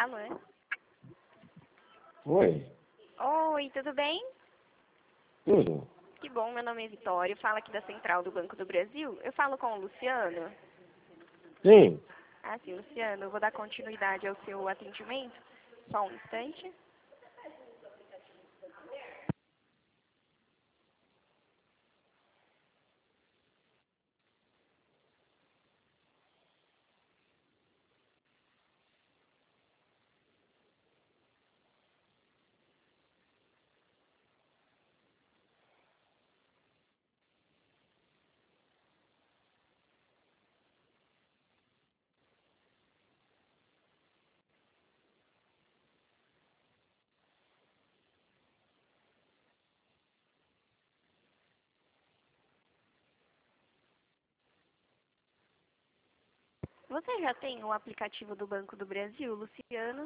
Alô? Oi, Oi, tudo bem? tudo? Que bom, meu nome é Vitória, falo aqui da Central do Banco do Brasil. Eu falo com o Luciano. Sim, Ah, sim, Luciano, eu vou dar continuidade ao seu atendimento. Só um instante. Você já tem o aplicativo do Banco do Brasil, Luciano?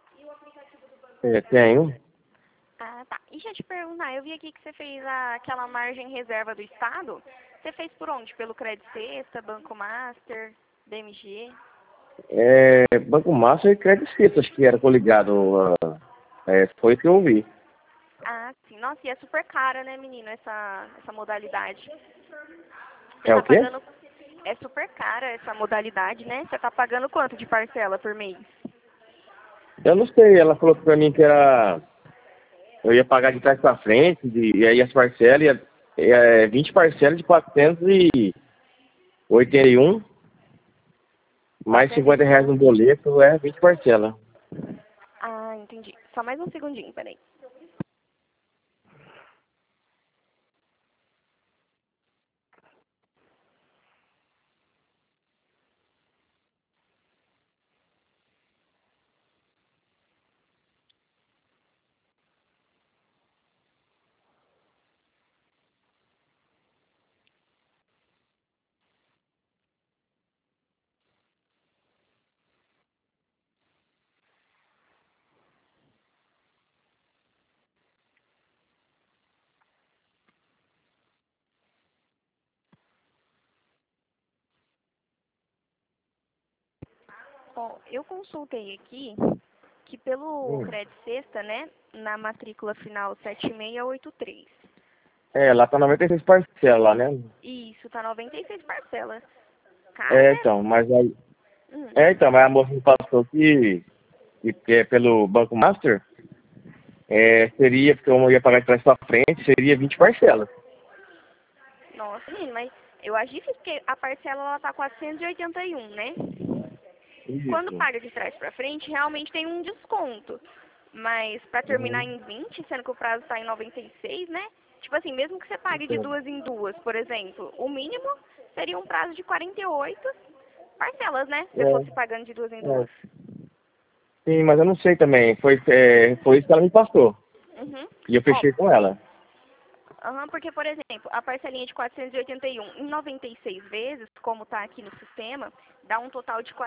tenho. Ah, tá. E deixa eu te perguntar, eu vi aqui que você fez aquela margem reserva do Estado. Você fez por onde? Pelo Credit Sexta, Banco Master, BMG? Banco Master e Credit Suisse, acho que era coligado. Foi o que eu vi. Ah, sim. Nossa, e é super cara, né, menino, essa modalidade. Você É tá o quê? pagando... É super cara essa modalidade, né? Você tá pagando quanto de parcela por mês? Eu não sei, ela falou pra mim que era. Eu ia pagar de trás pra frente, e aí as parcelas, 20 parcelas de 481, mais 50 reais 481. no boleto, 20 parcelas. Ah, entendi. Só mais um segundinho, peraí. Ó, eu consultei aqui que pelo Hum. Credit Sexta, né, na matrícula final 7683. Lá tá 96 parcelas lá, né? Isso, tá 96 parcelas. Caro, né? Então, mas aí. Hum. Mas a moça me passou que é pelo Banco Master. Seria, porque eu ia pagar de trás pra frente, seria 20 parcelas. Nossa, menino, mas eu acho difícil porque a parcela ela tá 481, né? Quando Isso. paga de trás pra frente, realmente tem um desconto. Mas pra terminar Uhum. em 20, sendo que o prazo tá em 96, né? Tipo assim, mesmo que você pague de Então, duas em duas, por exemplo, o mínimo seria um prazo de 48 parcelas, né? Se você é, fosse pagando de duas em é. duas. Sim, mas eu não sei também. Foi isso que ela me passou. Uhum. E eu Ó, fechei com ela. porque, por exemplo, a parcelinha de 481 em 96 vezes, como tá aqui no sistema, dá um total de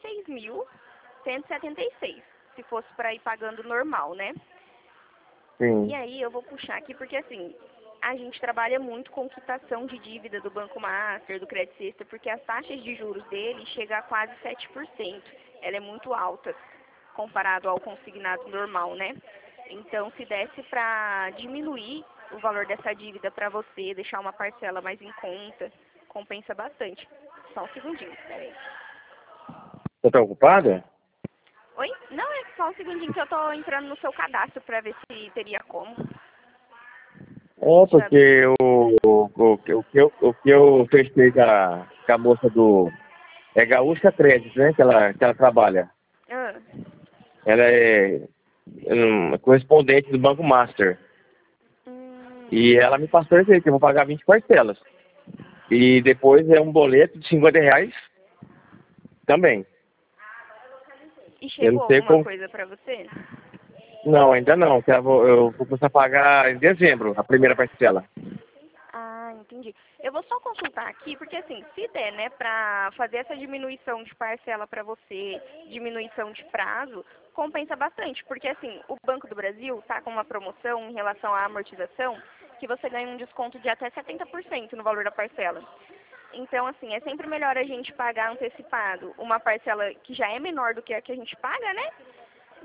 46.176, se fosse para ir pagando normal, né? E Sim. aí eu vou puxar aqui porque assim, a gente trabalha muito com quitação de dívida do Banco Master, do Credit Sexta, porque as taxas de juros dele chegam a quase 7%. Ela é muito alta comparado ao consignado normal, né? Então, se desse para diminuir o valor dessa dívida para você, deixar uma parcela mais em conta, compensa bastante. Só um segundinho, peraí. Tá preocupada? Oi? Não, é só um segundinho que eu tô entrando no seu cadastro para ver se teria como. Deixa eu abrir. Porque o que eu fechei com a moça do. É Gaúcha Crédito, né? Que ela trabalha. Ah, Ela é correspondente do Banco Master. E hum, ela me passou isso aí, que eu vou pagar 20 parcelas. E depois é um boleto de 50 reais também. e Eu não chegou sei alguma como. coisa para você? Não, ainda não. Que eu vou começar a pagar em dezembro, a primeira parcela. Ah, entendi. Eu vou só consultar aqui, porque assim, se der, né, pra fazer essa diminuição de parcela pra você, diminuição de prazo, compensa bastante, porque assim, o Banco do Brasil tá com uma promoção em relação à amortização, que você ganha um desconto de até 70% no valor da parcela. Então, assim, é sempre melhor a gente pagar antecipado uma parcela que já é menor do que a que a gente paga, né?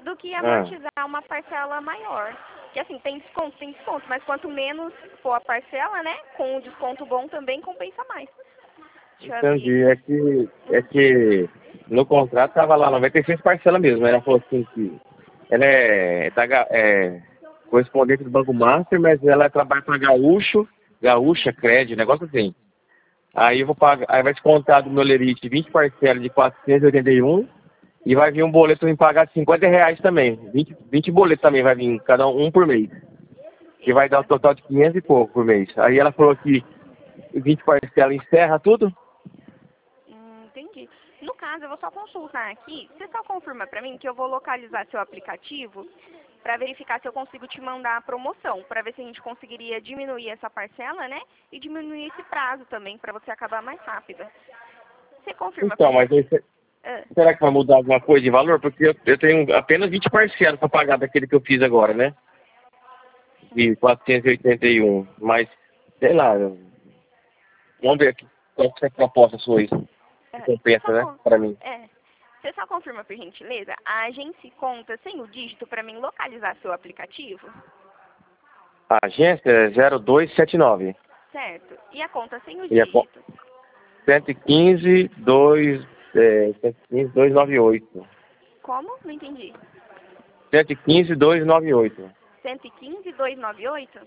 do que Ah, amortizar uma parcela maior. Que assim, tem desconto, mas quanto menos for a parcela, né, com um desconto bom também compensa mais. Deixa eu ver entendi. aqui. É que no contrato tava lá 96 parcelas mesmo. Ela falou assim que ela é correspondente do Banco Master, mas ela trabalha para Gaúcha, Crédito, negócio assim. Aí eu vou pagar, aí vai descontar do meu lerite 20 parcelas de 481 e vai vir um boleto pra me pagar de R$ 50 também. 20 boletos também vai vir, cada um por mês. Que vai dar um Eita. total de 500 e pouco por mês. Aí ela falou que 20 parcelas encerra tudo. Entendi. No caso, eu vou só consultar aqui. Você só confirma pra mim que eu vou localizar seu aplicativo para verificar se eu consigo te mandar a promoção, para ver se a gente conseguiria diminuir essa parcela, né? E diminuir esse prazo também, para você acabar mais rápido. Você confirma pra Então, mas aí, gente? Ah, será que vai mudar alguma coisa de valor? Porque eu tenho apenas 20 parcelas para pagar daquele que eu fiz agora, né? De 481. Mas, sei lá, vamos ver aqui qual que é a proposta sua aí. Que você compensa, só né? Para mim. você só confirma, por gentileza, a agência conta sem o dígito para mim localizar seu aplicativo? A agência é 0279. Certo. E a conta sem os E a dígitos? 115 298. Como? Não entendi. 115 298. 115.298?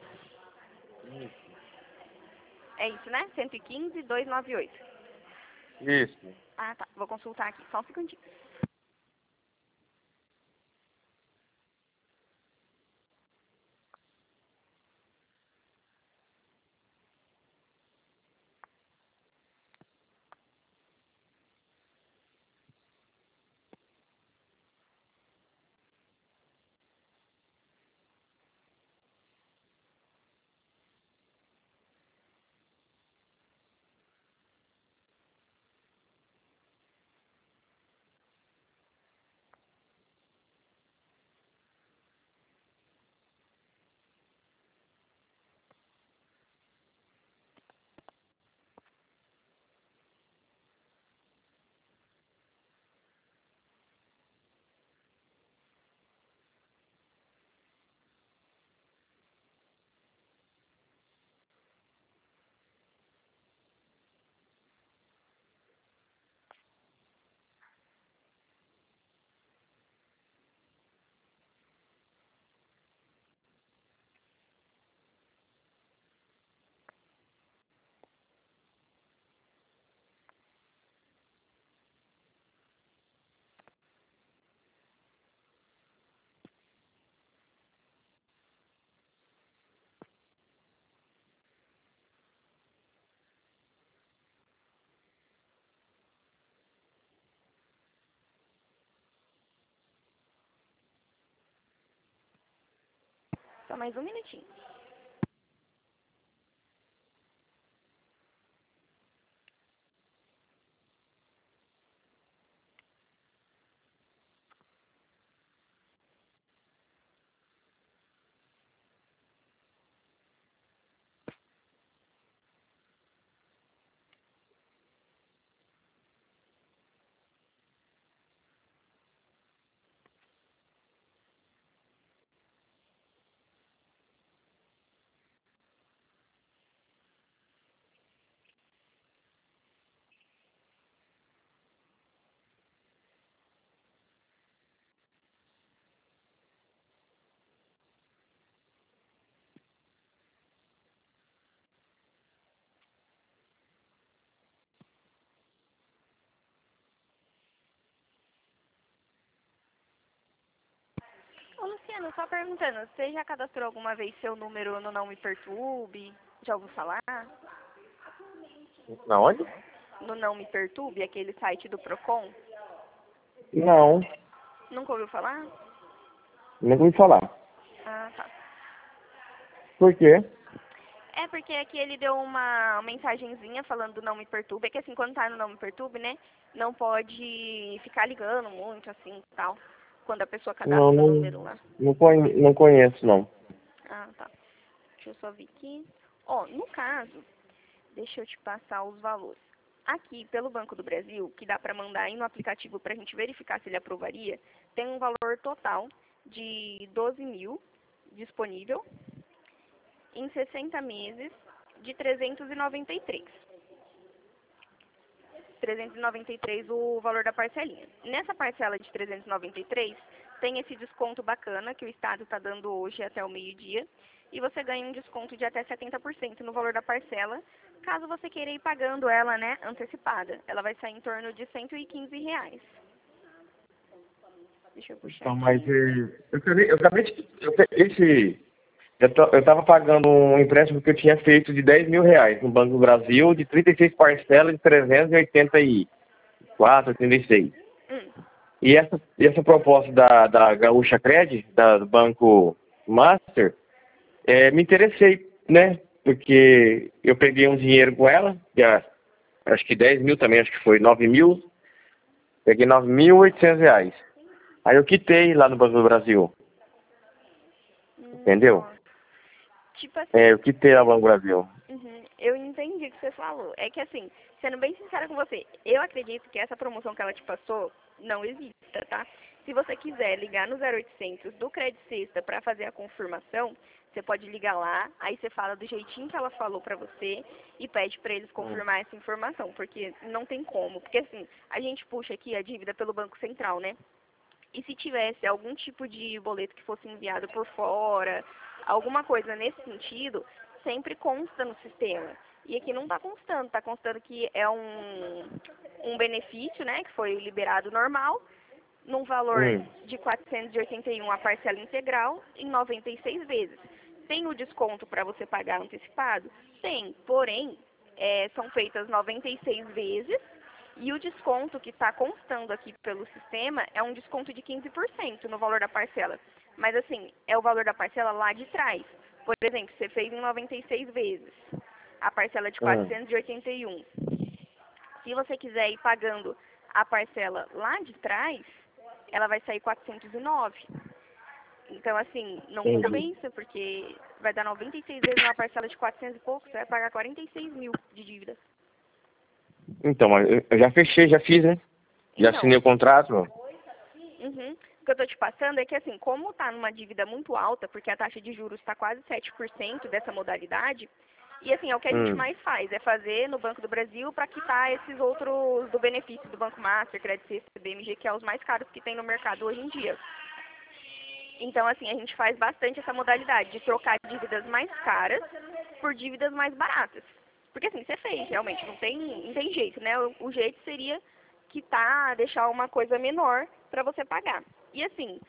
É isso, né? 115.298. Isso. Ah, tá. Vou consultar aqui. Só um segundinho. Só mais um minutinho. Ô, Luciano, só perguntando, você já cadastrou alguma vez seu número no Não Me Perturbe? Já ouviu falar? Na onde? No Não Me Perturbe, aquele site do Procon? Não, Nunca ouviu falar? nunca ouvi falar. Ah, tá. Por quê? É porque aqui ele deu uma mensagenzinha falando do Não Me Perturbe. É que assim, quando tá no Não Me Perturbe, né, não pode ficar ligando muito, assim, tal. Quando a pessoa Não, cadastra o não, número lá. não conheço, não. Ah, tá. Deixa eu só ver aqui. Ó, no caso, deixa eu te passar os valores. Aqui, pelo Banco do Brasil, que dá para mandar aí no aplicativo para a gente verificar se ele aprovaria, tem um valor total de 12 mil disponível em 60 meses de 393. 393 o valor da parcelinha. Nessa parcela de 393, tem esse desconto bacana que o Estado está dando hoje até o meio-dia, e você ganha um desconto de até 70% no valor da parcela, caso você queira ir pagando ela, né, antecipada. Ela vai sair em torno de R$ 115. Deixa eu puxar Então, aqui. mas eu acabei eu estava pagando um empréstimo que eu tinha feito de R$ 10.000 no Banco do Brasil, de 36 parcelas de 384, 86. E essa proposta da Gaúcha Cred, do Banco Master, me interessei, né? Porque eu peguei um dinheiro com ela, acho que 10 mil também, acho que foi 9 mil. Peguei R$ 9.800. Aí eu quitei lá no Banco do Brasil. Entendeu? Tipo assim, Eu quitei lá no Banco do Brasil. eu entendi o que você falou. É que assim, sendo bem sincera com você, eu acredito que essa promoção que ela te passou não exista, tá? Se você quiser ligar no 0800 do Crédito Sexta para fazer a confirmação, você pode ligar lá, aí você fala do jeitinho que ela falou para você e pede para eles confirmar essa informação, porque não tem como. Porque assim, a gente puxa aqui a dívida pelo Banco Central, né? E se tivesse algum tipo de boleto que fosse enviado por fora, alguma coisa nesse sentido, sempre consta no sistema. E aqui não está constando, está constando que é um benefício, né, que foi liberado normal, num valor de 481 a parcela integral, em 96 vezes. Tem o desconto para você pagar antecipado? Tem, porém, são feitas 96 vezes, e o desconto que está constando aqui pelo sistema é um desconto de 15% no valor da parcela. Mas assim, é o valor da parcela lá de trás. Por exemplo, você fez em 96 vezes a parcela de 481. Se você quiser ir pagando a parcela lá de trás, ela vai sair 409. Então, assim, não compensa, porque vai dar 96 vezes uma parcela de 400 e pouco, você vai pagar 46 mil de dívida. Então, mas eu já fechei, já fiz, né? Já assinei o contrato. O que eu tô te passando é que, assim, como tá numa dívida muito alta, porque a taxa de juros está quase 7% dessa modalidade, e assim, é o que a gente mais faz, é fazer no Banco do Brasil para quitar esses outros do benefício do Banco Master, Crédito Sexta, BMG, que é os mais caros que tem no mercado hoje em dia. Então, assim, a gente faz bastante essa modalidade de trocar dívidas mais caras por dívidas mais baratas. Porque, assim, você fez, realmente, não tem jeito, né? O jeito seria quitar, deixar uma coisa menor para você pagar. E, assim,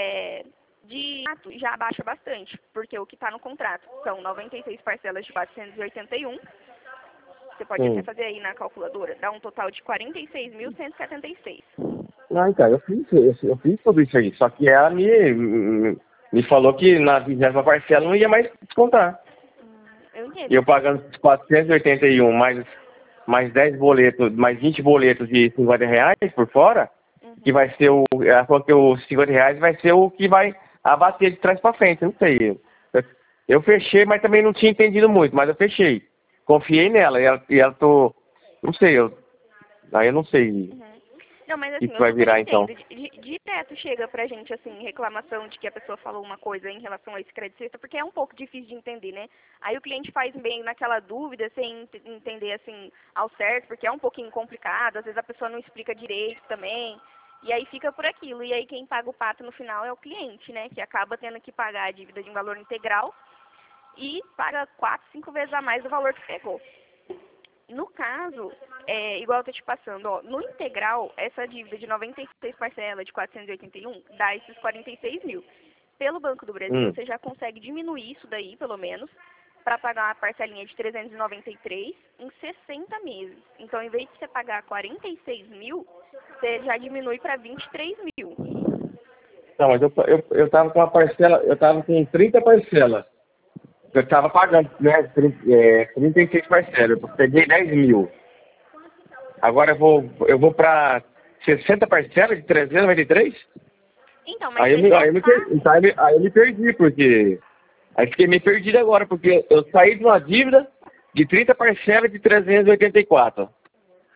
de fato, já abaixa bastante, porque o que está no contrato são 96 parcelas de 481. Você pode até fazer aí na calculadora, dá um total de 46.176. Não, então, eu fiz tudo isso aí, só que ela me falou que na 20ª parcela não ia mais descontar. Eu entendo. E eu pagando 481 mais 10 boletos, mais 20 boletos de R$ 50 por fora, que vai ser ela falou que os R$ 50 vai ser o que vai abater de trás para frente, não sei. Eu fechei, mas também não tinha entendido muito, mas eu fechei. Confiei nela, e ela não sei, aí eu não sei. Não, mas assim, que vai virar então. Direto chega pra gente, assim, reclamação de que a pessoa falou uma coisa em relação a esse crédito sexta, porque é um pouco difícil de entender, né? Aí o cliente faz bem naquela dúvida, sem entender, assim, ao certo, porque é um pouquinho complicado, às vezes a pessoa não explica direito também, e aí fica por aquilo. E aí quem paga o pato no final é o cliente, né? Que acaba tendo que pagar a dívida de um valor integral e paga 4, 5 vezes a mais do valor que pegou. No caso, igual eu tô te passando, ó, no integral, essa dívida de 96 parcelas de 481 dá esses 46 mil. Pelo Banco do Brasil, você já consegue diminuir isso daí, pelo menos, para pagar uma parcelinha de 393 em 60 meses. Então, em vez de você pagar 46 mil, você já diminui para 23 mil. Não, mas eu tava com uma parcela, eu tava com 30 parcelas. Eu estava pagando, né, 36 parcelas, eu peguei 10 mil. Agora eu vou para 60 parcelas de 393? Então, mas aí eu me perdi, porque... Aí fiquei meio perdido agora, porque eu saí de uma dívida de 30 parcelas de 384.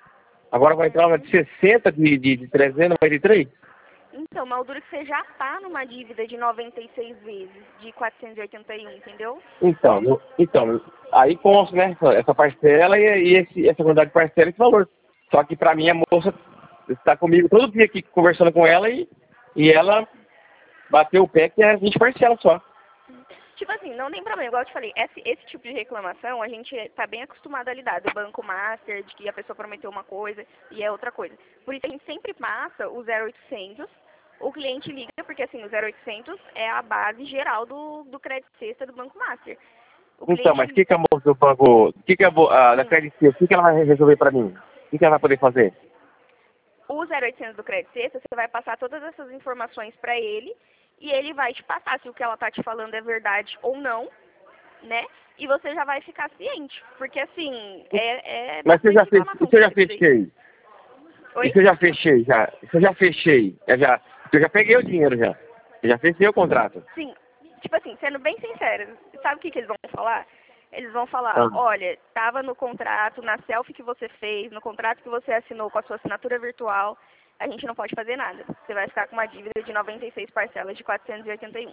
Agora vai entrar uma de 60, de 393? Então, mas o duro é que você já tá numa dívida de 96 vezes, de 481, entendeu? Então, aí consta, né, essa parcela essa quantidade de parcela e esse valor. Só que pra mim a moça está comigo todo dia aqui conversando com ela e ela bateu o pé que é 20 parcelas só. Tipo assim, não tem problema, igual eu te falei, esse tipo de reclamação a gente tá bem acostumado a lidar, do Banco Master, de que a pessoa prometeu uma coisa e é outra coisa. Por isso a gente sempre passa o 0800, o cliente liga, porque assim, o 0800 é a base geral do Crédito Sexta do Banco Master. Então, mas o que a moça do banco, da Credit Suisse, o que ela vai resolver pra mim? O que ela vai poder fazer? O 0800 do Crédito Sexta, você vai passar todas essas informações para ele e ele vai te passar se o que ela tá te falando é verdade ou não, né? E você já vai ficar ciente, porque assim, Mas você já fez, reclamação isso eu já que você fechei. Oi? Isso eu já fechei, já. Isso eu já fechei. Eu já peguei o dinheiro já. Eu já fechei o contrato. Sim, tipo assim, sendo bem sincera, sabe o que eles vão falar? Eles vão falar, Ah. olha, estava no contrato, na selfie que você fez, no contrato que você assinou com a sua assinatura virtual, a gente não pode fazer nada. Você vai ficar com uma dívida de 96 parcelas de 481.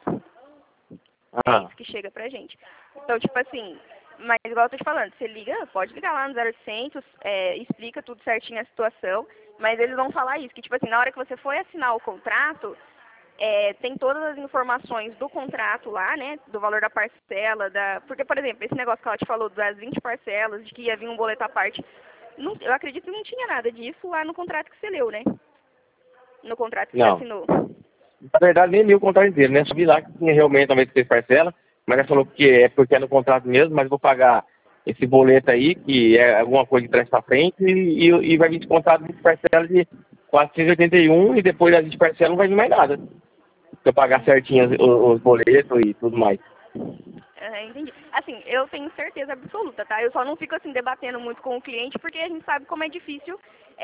É isso que chega pra gente. Então, tipo assim, mas igual eu tô te falando, você liga, pode ligar lá no 0800, explica tudo certinho a situação, mas eles vão falar isso, que tipo assim, na hora que você for assinar o contrato, tem todas as informações do contrato lá, né, do valor da parcela, porque, por exemplo, esse negócio que ela te falou das 20 parcelas, de que ia vir um boleto à parte, não, eu acredito que não tinha nada disso lá no contrato que você leu, né? No contrato que você assinou. Na verdade, nem li o contrato inteiro, né? Só vi lá que tinha realmente 96 parcelas, mas ela falou que é porque é no contrato mesmo, mas vou pagar esse boleto aí, que é alguma coisa de trás pra frente, e vai vir descontado 20 parcelas de 481 e depois das 20 parcelas não vai vir mais nada. Se eu pagar certinho os boletos e tudo mais. Entendi. Assim, eu tenho certeza absoluta, tá? Eu só não fico assim debatendo muito com o cliente porque a gente sabe como é difícil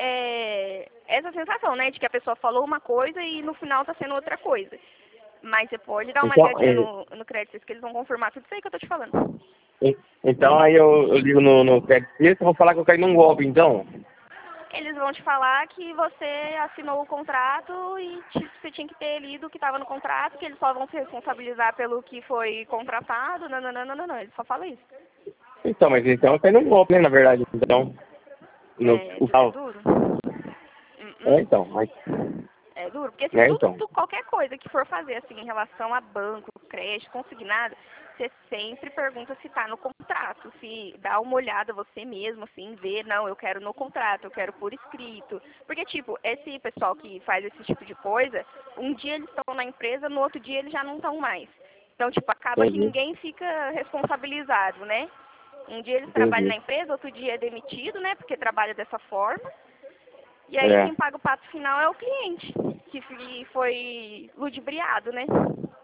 essa sensação, né? De que a pessoa falou uma coisa e no final tá sendo outra coisa. Mas você pode dar uma ligadinha no Credit que eles vão confirmar tudo isso aí que eu tô te falando. Então aí eu ligo no Credit Suisse, vou falar que eu caí num golpe, então. Eles vão te falar que você assinou o contrato e você tinha que ter lido o que estava no contrato, que eles só vão se responsabilizar pelo que foi contratado. Não, eles só falam isso. Então, mas então eu caí num golpe, né, na verdade. Então, é duro. Então, mas... É duro, porque assim, qualquer coisa que for fazer assim em relação a banco, crédito, consignado, você sempre pergunta se está no contrato, se dá uma olhada você mesmo, assim, ver, não, eu quero no contrato, eu quero por escrito. Porque, tipo, esse pessoal que faz esse tipo de coisa, um dia eles estão na empresa, no outro dia eles já não estão mais. Então, tipo, acaba que ninguém fica responsabilizado, né? Um dia eles trabalham na empresa, outro dia é demitido, né? Porque trabalha dessa forma. E aí quem paga o pato final é o cliente, que foi ludibriado, né?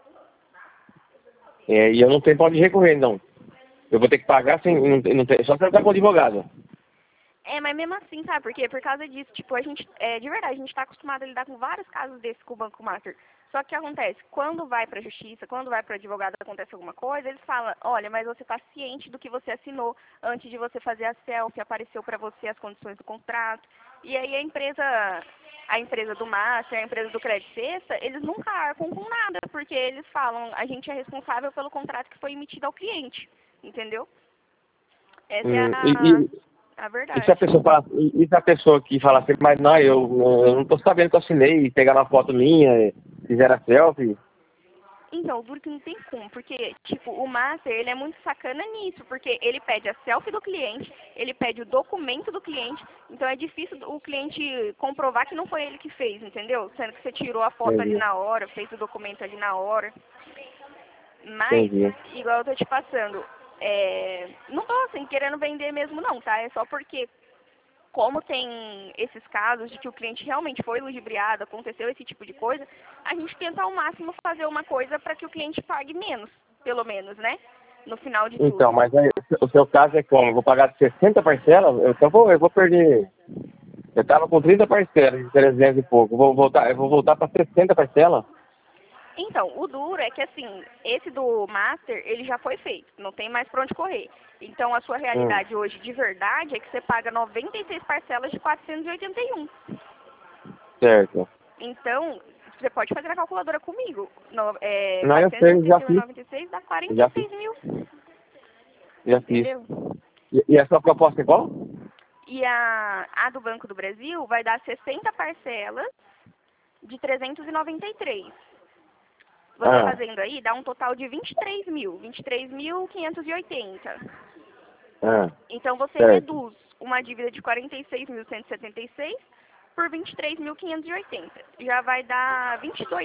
E eu não tenho pode recorrer, não. Eu vou ter que pagar sem, não tem, só se eu estar com advogado. Mas mesmo assim, sabe por quê? Por causa disso, tipo, a gente, de verdade, a gente tá acostumado a lidar com vários casos desses com o Banco Master. Só que o que acontece? Quando vai pra justiça, quando vai pro advogado acontece alguma coisa, eles falam, olha, mas você tá ciente do que você assinou antes de você fazer a selfie, apareceu pra você as condições do contrato. E aí a empresa do Master, a empresa do Credit Sexta, eles nunca arcam com nada, porque eles falam, a gente é responsável pelo contrato que foi emitido ao cliente, entendeu? Essa é a verdade. E se a pessoa que fala assim, mas não, eu não tô sabendo que eu assinei, pegaram uma foto minha, fizeram a selfie. Então, duro que não tem como, porque, tipo, o Master, ele é muito sacana nisso, porque ele pede a selfie do cliente, ele pede o documento do cliente, então é difícil o cliente comprovar que não foi ele que fez, entendeu? Sendo que você tirou a foto ali na hora, fez o documento ali na hora. Mas, igual eu tô te passando, não tô, assim, querendo vender mesmo não, tá? É só porque, como tem esses casos de que o cliente realmente foi ludibriado, aconteceu esse tipo de coisa, a gente tenta ao máximo fazer uma coisa para que o cliente pague menos, pelo menos, né? No final de tudo. Então, mas aí, o seu caso é como? Eu vou pagar 60 parcelas? Então eu vou perder. Eu estava com 30 parcelas de 300 e pouco. Eu vou voltar para 60 parcelas? Então, o duro é que, assim, esse do Master, ele já foi feito, não tem mais pra onde correr. Então, a sua realidade hoje, de verdade, é que você paga 96 parcelas de 481. Certo. Então, você pode fazer a calculadora comigo. Não, eu sei, já fiz. 481,96 dá Já fiz. 46 mil. Já fiz. Entendeu? E a sua proposta é qual? E a do Banco do Brasil vai dar 60 parcelas de 393. Você Ah, fazendo aí, dá um total de 23 mil, 23.580. ah, Então, você certo. reduz uma dívida de 46.176 por 23.580. Já vai dar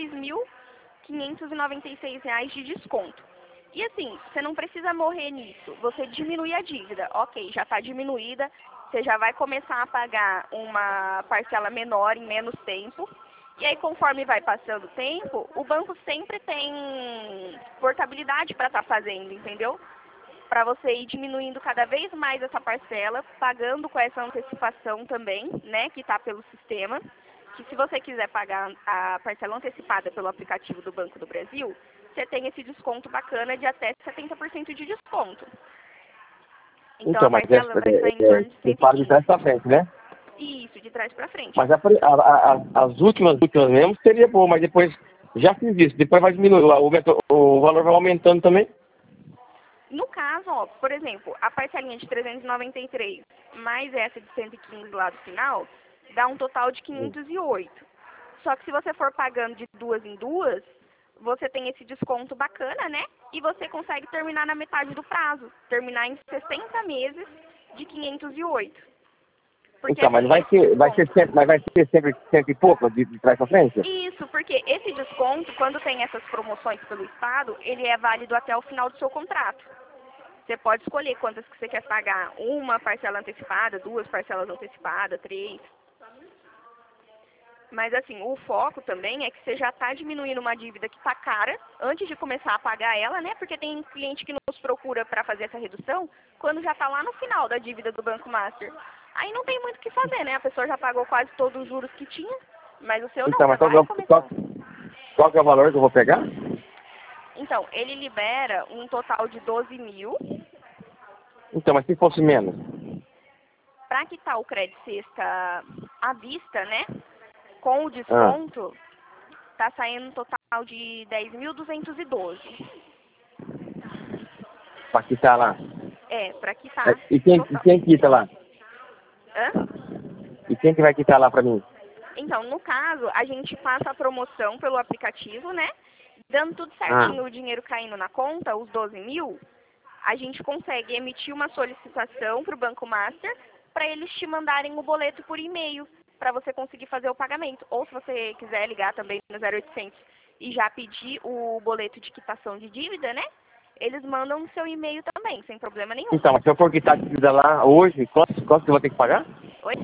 22.596 reais de desconto. E assim, você não precisa morrer nisso. Você diminui a dívida. Ok, já está diminuída. Você já vai começar a pagar uma parcela menor em menos tempo. E aí, conforme vai passando o tempo, o banco sempre tem portabilidade para estar fazendo, entendeu? Para você ir diminuindo cada vez mais essa parcela, pagando com essa antecipação também, né, que está pelo sistema. Que se você quiser pagar a parcela antecipada pelo aplicativo do Banco do Brasil, você tem esse desconto bacana de até 70% de desconto. Então Então, a mas parcela vai sair em torno de você fala de 115. trás pra frente, né? Isso, de trás para frente. Mas as últimas mesmo seria boa, mas depois já fiz isso. Depois vai diminuir, o valor vai aumentando também. No caso, ó, por exemplo, a parcelinha de 393 mais essa de 115 lá do final, dá um total de 508. Só que se você for pagando de duas em duas, você tem esse desconto bacana, né? E você consegue terminar na metade do prazo. Terminar em 60 meses de 508. Porque Então, mas assim, esse desconto... vai ser sempre cento e pouco de trás pra frente? Isso, porque esse desconto, quando tem essas promoções pelo Estado, ele é válido até o final do seu contrato. Você pode escolher quantas que você quer pagar. Uma parcela antecipada, duas parcelas antecipadas, três. Mas assim, o foco também é que você já está diminuindo uma dívida que está cara antes de começar a pagar ela, né? Porque tem cliente que nos procura para fazer essa redução quando já está lá no final da dívida do Banco Master. Aí não tem muito o que fazer, né? A pessoa já pagou quase todos os juros que tinha, mas o seu não, Então, você mas vai começar. qual que é o valor que eu vou pegar? Então, ele libera um total de 12 mil. Então, mas se fosse menos? Para quitar o crédito sexta à vista, né? Com o Ah, desconto, tá saindo um total de 10.212. pra quitar lá. Para quitar E total. quem quita lá? Hã? E quem que vai quitar lá pra mim? Então, no caso, a gente passa a promoção pelo aplicativo, né? Dando tudo Ah, certinho, o dinheiro caindo na conta, os 12 mil, a gente consegue emitir uma solicitação para o Banco Master para eles te mandarem o boleto por e-mail para você conseguir fazer o pagamento. Ou se você quiser ligar também no 0800 e já pedir o boleto de quitação de dívida, né? Eles mandam no seu e-mail também, sem problema nenhum. então, mas se eu for quitar a dívida lá hoje, quanto que eu vou ter que pagar? Oi?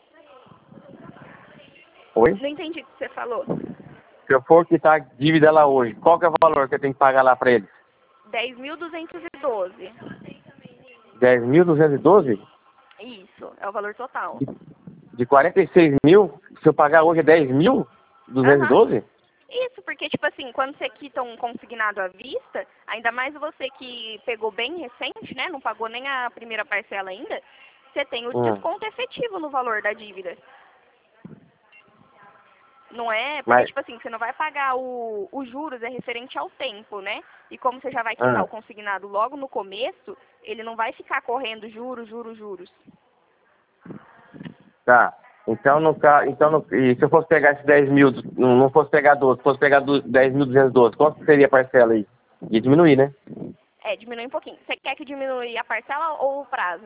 Oi? Não entendi o que você falou. Se eu for quitar a dívida lá hoje, qual que é o valor que eu tenho que pagar lá pra eles? 10.212. 10.212? Isso, é o valor total. De 46 mil, se eu pagar hoje é 10 mil? Aham. 212? Isso, porque, tipo assim, quando você quita um consignado à vista, ainda mais você que pegou bem recente, né? Não pagou nem a primeira parcela ainda, você tem o Hum. desconto efetivo no valor da dívida. Não é? Porque, Mas, tipo assim, você não vai pagar os juros, é referente ao tempo, né? E como você já vai quitar ah, o consignado logo no começo, ele não vai ficar correndo juros, juros, juros. tá. Então, e se eu fosse pegar esses 10 mil, não fosse pegar 12, fosse pegar 10.212, quanto seria a parcela aí? Ia diminuir, né? É, diminui um pouquinho. Você quer que diminui a parcela ou o prazo?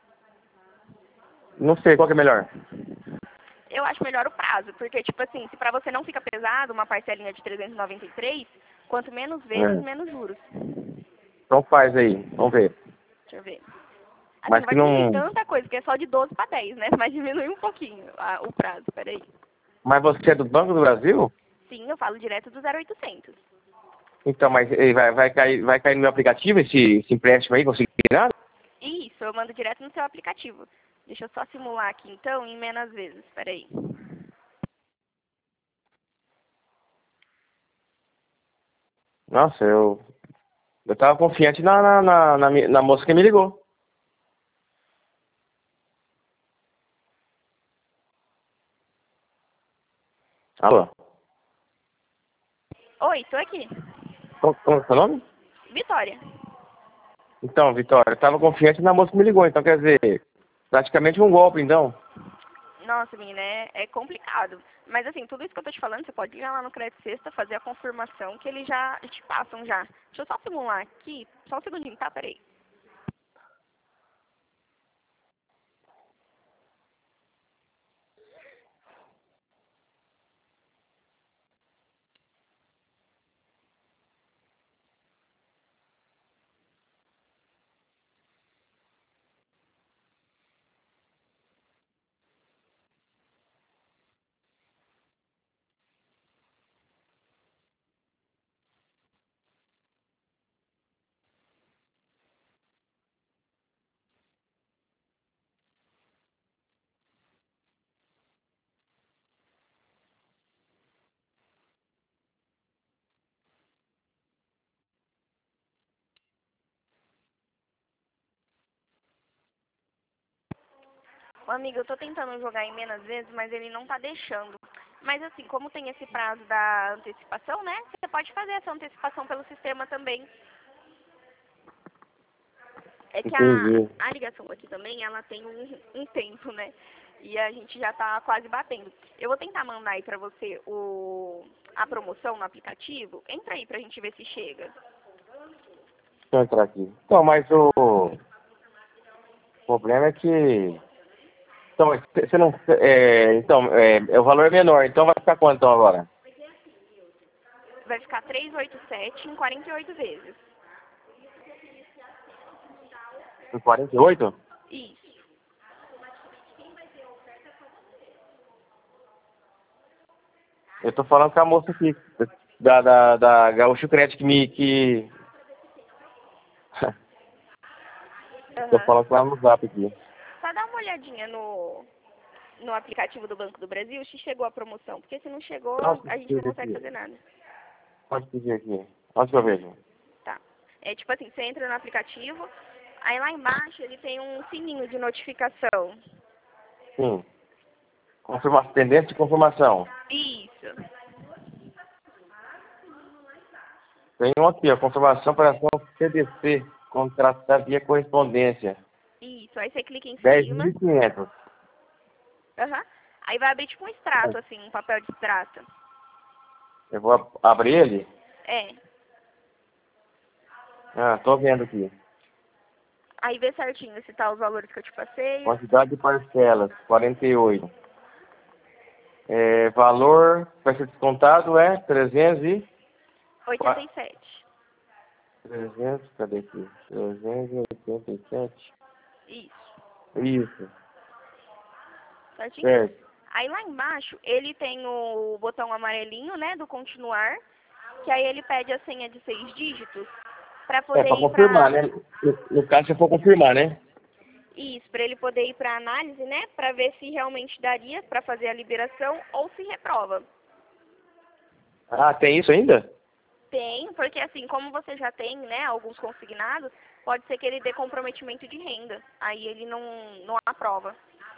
Não sei, qual que é melhor? Eu acho melhor o prazo, porque, tipo assim, se pra você não fica pesado uma parcelinha de 393, quanto menos vezes, É. menos juros. Então faz aí, vamos ver. Deixa eu ver. Assim, Mas não que vai diminuir não... tanta coisa, porque é só de 12 para 10, né? Mas diminui um pouquinho o prazo, peraí. Mas você é do Banco do Brasil? Sim, eu falo direto do 0800. Então, mas vai cair no meu aplicativo esse empréstimo aí, consignado? Isso, eu mando direto no seu aplicativo. Deixa eu só simular aqui, então, em menos vezes, peraí. Nossa, eu tava confiante na moça que me ligou. Alô? Oi, tô aqui. Como é o seu nome? Vitória. Então, Vitória, eu tava confiante na moça que me ligou. Então, quer dizer, praticamente um golpe, então. Nossa, menina, é complicado. Mas assim, tudo isso que eu tô te falando, você pode ir lá no Crédito Sexta, fazer a confirmação que eles já te passam já. Deixa eu só simular aqui, só um segundinho, tá? Peraí. Ô, amiga, eu tô tentando jogar em menos vezes, mas ele não tá deixando. Mas assim, como tem esse prazo da antecipação, né? Você pode fazer essa antecipação pelo sistema também. É que Entendi. a ligação aqui também, ela tem um tempo, né? E a gente já tá quase batendo. Eu vou tentar mandar aí pra você a promoção no aplicativo. Entra aí pra gente ver se chega. Deixa eu entrar aqui. Então, mas o problema é que... Então, você não... o valor é menor. Então vai ficar quanto então agora? Vai ficar 387 em 48 vezes. Em 48? Isso. Eu tô falando com a moça aqui, da Gaúcho Crédito Tô Aham. falando com ela no zap aqui. Só dá uma olhadinha no aplicativo do Banco do Brasil se chegou a promoção. Porque se não chegou, Nossa, a gente não pedir consegue aqui. fazer nada. Pode pedir aqui. Onde que eu vejo? Tá. É tipo assim, você entra no aplicativo, aí lá embaixo ele tem um sininho de notificação. Sim. Confirmação, tendência de confirmação. Isso. Tem um aqui, ó. Confirmação para ação CDC. Contratar via correspondência. Isso. Aí você clica em cima. 10.500. Aham. Aí vai abrir tipo um extrato, assim, um papel de extrato. Eu vou abrir ele? É. Ah, tô vendo aqui. Aí vê certinho se tá os valores que eu te passei. Quantidade de parcelas, 48. Valor, vai ser descontado, 300 e... 87. 300, cadê aqui? 387. Isso. Isso, Certinho? certo. Aí lá embaixo ele tem o botão amarelinho, né, do continuar, que aí ele pede a senha de 6 dígitos pra poder Para ir confirmar, pra... né? No caso, se for confirmar, né? Isso, pra ele poder ir pra análise, né, pra ver se realmente daria pra fazer a liberação ou se reprova. Ah, tem isso ainda? Tem, porque assim, como você já tem, né, alguns consignados, pode ser que ele dê comprometimento de renda. Aí ele não aprova.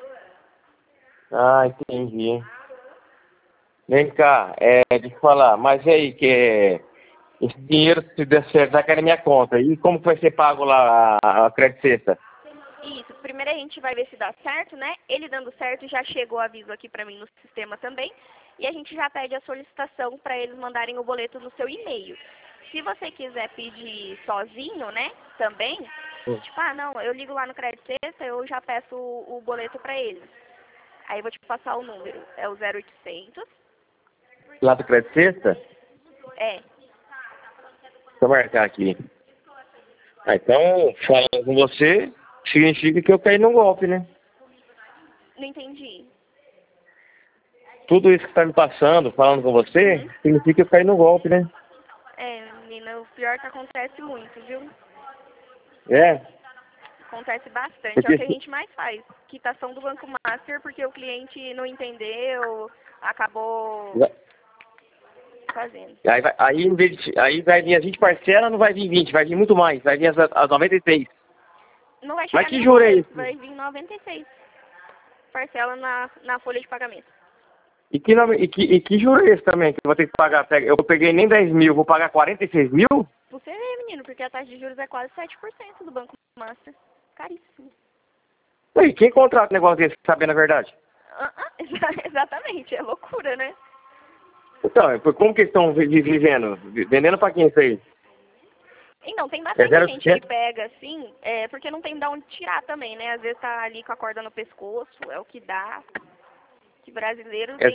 Ah, entendi. Vem cá, deixa eu falar, mas e aí, esse dinheiro, se der certo, vai cair na minha conta. E como que vai ser pago lá a crédito sexta? Isso, primeiro a gente vai ver se dá certo, né? Ele dando certo, já chegou o aviso aqui pra mim no sistema também. E a gente já pede a solicitação para eles mandarem o boleto no seu e-mail. Se você quiser pedir sozinho, né, também, tipo, não, eu ligo lá no Crédito Sexta, eu já peço o boleto para eles. Aí eu vou te passar o número, é o 0800. Lá do crédito sexta? É, Deixa eu marcar aqui. Ah, então, falando com você, significa que eu caí no golpe, né? não entendi. Tudo isso que tá me passando, falando com você, Uhum. significa que eu caí no golpe, né? É, menina, o pior que acontece muito, viu? É, Acontece bastante, é o porque que a gente mais faz. Quitação do Banco Master porque o cliente não entendeu, acabou fazendo. Aí, aí vai vir as 20 parcelas, não vai vir 20, vai vir muito mais, vai vir as 96. Não vai chegar Mas que nem juro é esse? vai vir 96 parcela na folha de pagamento. E que juro é esse também, que eu vou ter que pagar? Eu peguei nem 10 mil, vou pagar 46 mil? Você vê, menino, porque a taxa de juros é quase 7% do Banco Master. Caríssimo. E quem contrata um negócio desse sabendo a verdade? Exatamente, é loucura, né? Então, como que eles estão vivendo? Vendendo pra quem isso aí? Então, tem É bastante gente 0%? que pega, assim, porque não tem de onde tirar também, né? Às vezes tá ali com a corda no pescoço, é o que dá. Que brasileiro É tem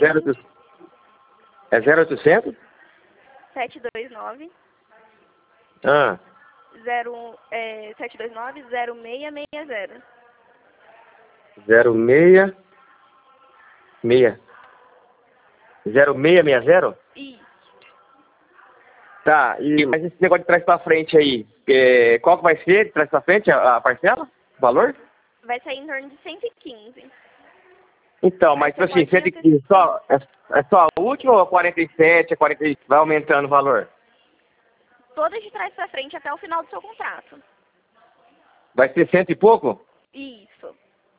0800? 729 Ah, 729 0660. 0660. 0660? Isso. Tá, mas esse negócio de trás pra frente aí, qual que vai ser de trás pra frente a parcela? O valor? Vai sair em torno de 115. Então, mas tipo assim, 115 só, é só a última ou a 47, a 40, vai aumentando o valor? Todas de trás pra frente até o final do seu contrato. Vai ser 100 e pouco? Isso.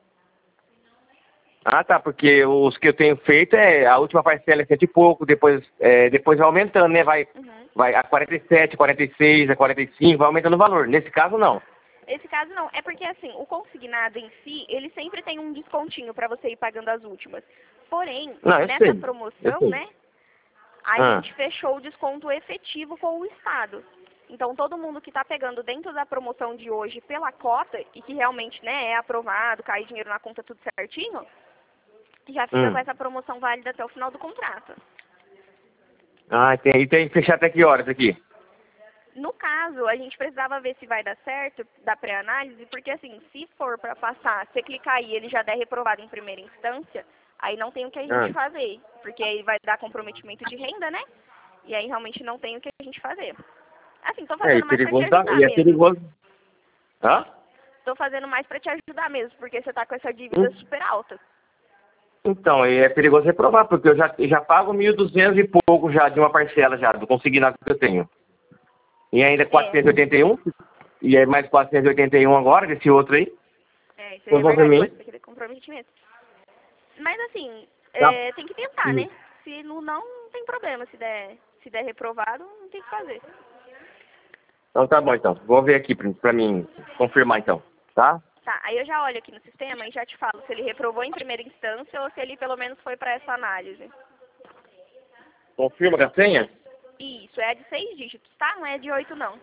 Ah, tá, porque os que eu tenho feito a última parcela é 100 e pouco, depois vai aumentando, né? Vai a 47, 46, a 45, vai aumentando o valor. Nesse caso, não. Esse caso não, é porque assim, o consignado em si, ele sempre tem um descontinho para você ir pagando as últimas. Porém, nessa promoção, né, a gente fechou o desconto efetivo com o Estado. Então, todo mundo que está pegando dentro da promoção de hoje pela cota, e que realmente, né, é aprovado, cai dinheiro na conta tudo certinho, já fica com essa promoção válida até o final do contrato. Ah, tem que fechar até que horas aqui? No caso, a gente precisava ver se vai dar certo da pré-análise, porque assim, se for para passar, você clicar aí e ele já der reprovado em primeira instância, aí não tem o que a gente fazer, porque aí vai dar comprometimento de renda, né? E aí realmente não tem o que a gente fazer. Assim, tô fazendo mais pra te ajudar mesmo. Perigoso. Hã? Tô fazendo mais pra te ajudar mesmo, porque você tá com essa dívida super alta. Então, é perigoso reprovar, porque eu já pago 1.200 e pouco já de uma parcela já, do consignado que eu tenho. E ainda 481, e aí mais 481 agora, desse outro aí. Isso aí é verdade, pode ser que dê comprometimento. Mas assim, tem que tentar, né? Se não tem problema, se der reprovado, não tem o que fazer. Então tá bom, então. Vou ver aqui pra mim confirmar, então. Tá? Tá, aí eu já olho aqui no sistema e já te falo se ele reprovou em primeira instância ou se ele pelo menos foi para essa análise. Confirma a senha? Isso, é de 6 dígitos, tá? Não é de 8, não.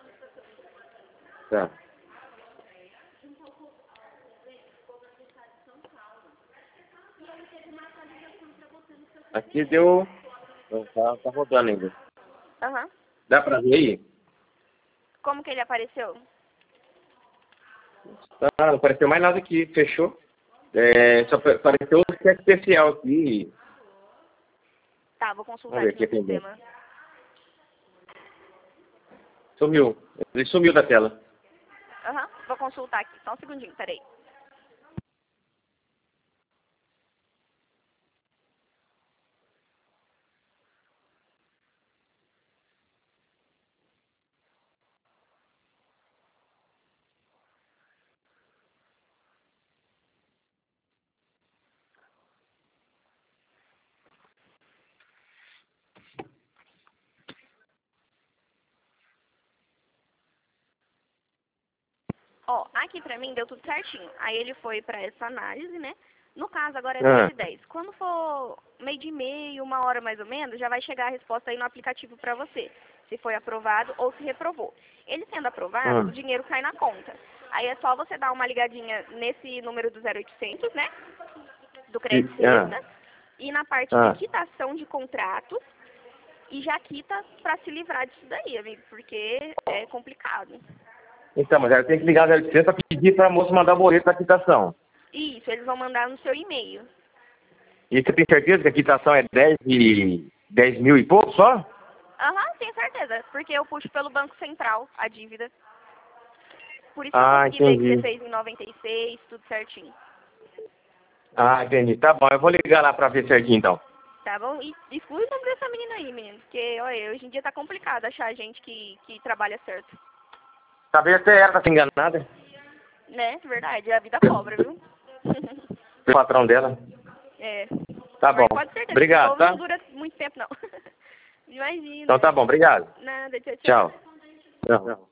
Tá. Aqui deu... Tá rodando ainda. Aham. Dá pra ver aí? Como que ele apareceu? Ah, não apareceu mais nada aqui, fechou. Só apareceu o cheque especial aqui. Tá, vou consultar aqui no sistema. Sumiu. Ele sumiu da tela. Aham, vou consultar aqui. Só um segundinho, peraí. Ó, aqui pra mim deu tudo certinho. Aí ele foi pra essa análise, né? No caso, agora é 10h10. Quando for meio de meia, 1 hora mais ou menos, já vai chegar a resposta aí no aplicativo pra você. Se foi aprovado ou se reprovou. Ele sendo aprovado, o dinheiro cai na conta. Aí é só você dar uma ligadinha nesse número do 0800, né? Do Crédito Sexta. E na parte de quitação de contratos. E já quita pra se livrar disso daí, amigo. Porque é complicado. Então, mas eu tenho que ligar no 0800 pra pedir pra moça mandar o boleto da quitação. Isso, eles vão mandar no seu e-mail. E você tem certeza que a quitação é 10 mil e pouco só? Aham, tenho certeza. Porque eu puxo pelo Banco Central a dívida. Por isso que eu consegui ver que você fez em 96, tudo certinho. Ah, entendi. Tá bom, eu vou ligar lá pra ver certinho então. Tá bom? E exclui o nome dessa menina aí, menino. Porque, olha, hoje em dia tá complicado achar gente que trabalha certo. Talvez até ela tá se enganada. Né? Verdade. É a vida cobra, viu? O patrão dela. É. Tá Mas bom. pode ser, Obrigado, tá? não dura muito tempo, não. Imagina. Então tá bom, obrigado. Nada, tchau, tchau. Tchau. Tchau.